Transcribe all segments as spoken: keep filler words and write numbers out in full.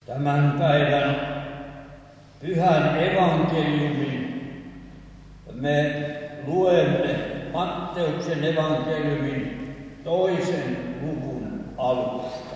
Tämän päivän pyhän evankeliumin me luemme Matteuksen evankeliumin toisen luvun alusta.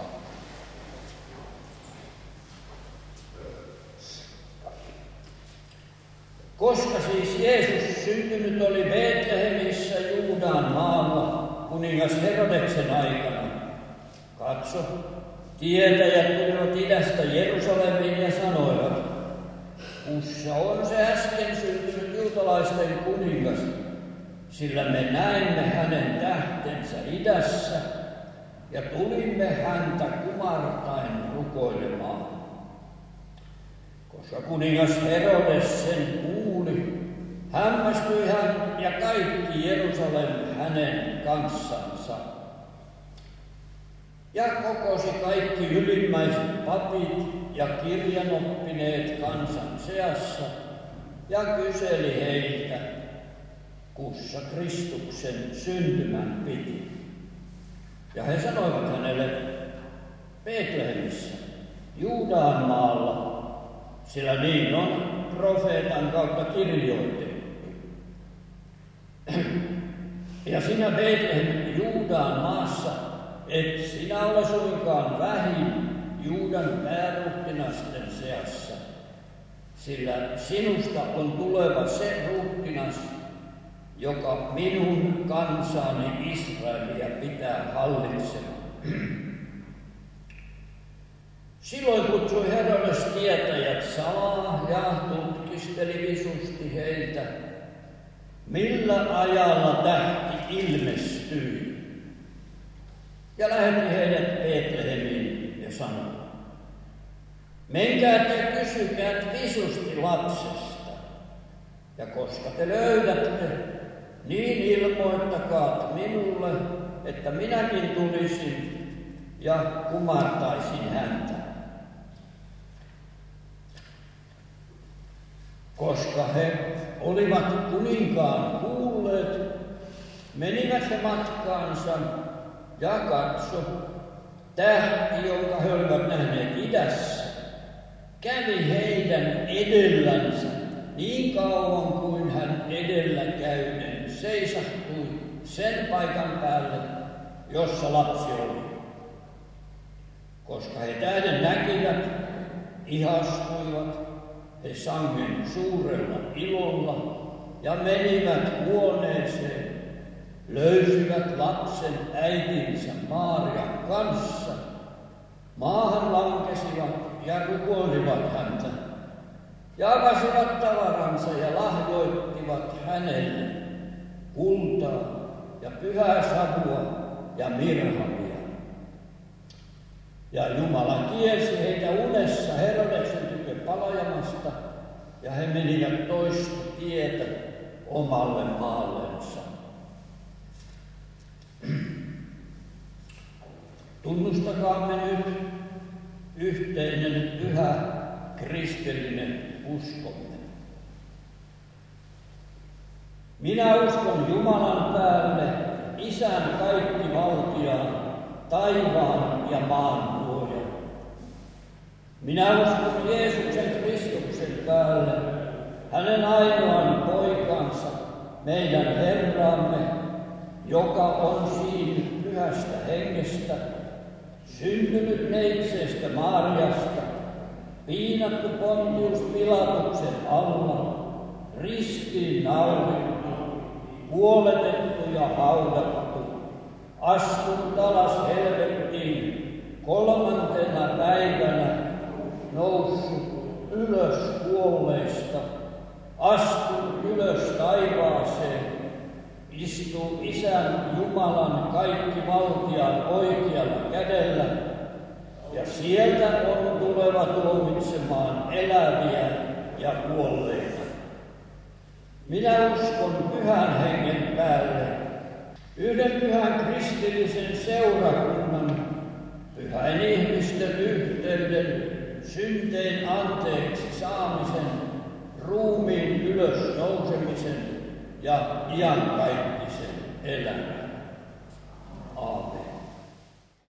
Koska siis Jeesus syntynyt oli Betlehemissä Juudan maalla kuningas Herodeksen aikana, katso, tietäjät tulivat idästä Jerusalemiin ja sanoivat, kussa on se äsken syntynyt juutalaisten kuningas, sillä me näimme hänen tähtensä idässä ja tulimme häntä kumartaen rukoilemaan. Koska kuningas Herodes sen kuuli, hämmästyi hän ja kaikki Jerusalem hänen kanssansa. Ja kokosi kaikki ylimmäiset papit ja kirjanoppineet kansan seassa ja kyseli heiltä, kussa Kristuksen syntymän piti. Ja he sanoivat hänelle, Betlehemissä, Juudan maalla, sillä niin on profeetan kautta kirjoitettu. Ja sinä Betlehem Juudan maassa, et sinä ole suinkaan vähin Juudan pääruhtinasten seassa, sillä sinusta on tuleva se ruhtinas, joka minun kansani Israelia pitää hallitsemaan. Silloin kutsui Herodes tietäjät salaa ja tutkisteli visusti heiltä, millä ajalla tähti ilmestyi. Ja lähetti heidät Betlehemiin ja sanoi, menkää te kysykää visusti lapsesta, ja koska te löydätte, niin ilmoittakaat minulle, että minäkin tulisin ja kumartaisin häntä. Koska he olivat kuninkaan kuulleet, menivät he matkaansa ja katso, tähti, jonka he olivat nähneet idässä, kävi heidän edellänsä niin kauan kuin hän edellä käyden seisahtui sen paikan päälle, jossa lapsi oli. Koska he tähden näkivät, ihastuivat, he sangen suurella ilolla ja menivät huoneeseen, löysivät lapsen äitinsä Maarian kanssa, maahan lankesivat ja rukoilivat häntä, ja avasivat tavaransa ja lahjoittivat hänelle kultaa ja pyhää savua ja mirhavia. Ja Jumala kielsi heitä unessa Herodeksen tykö palajamasta, ja he menivät toista tietä omalle maallensa. Tunnustakaamme nyt yhteinen pyhä kristillinen uskomme. Minä uskon Jumalan päälle, Isän kaikkivaltiaan, taivaan ja maan luojan. Minä uskon Jeesuksen Kristuksen päälle, hänen ainoan poikansa, meidän Herramme, joka on siinä pyhästä hengestä, syntynyt neitseestä Maariasta, piinattu Pontius Pilatuksen alla, ristiin naulittu, kuoletettu ja haudattu, astunut alas helvettiin, kolmantena päivänä noussut ylös kuolleista, astunut ylös taivaaseen, istuu Isän Jumalan kaikkivaltiaan oikealla kädellä, ja sieltä on tuleva tuomitsemaan eläviä ja kuolleita. Minä uskon pyhän hengen päälle, yhden pyhän kristillisen seurakunnan, pyhän ihmisten yhteyden, synteen anteeksi saamisen, ruumiin ylös nousemisen ja iankaikkisen elämän.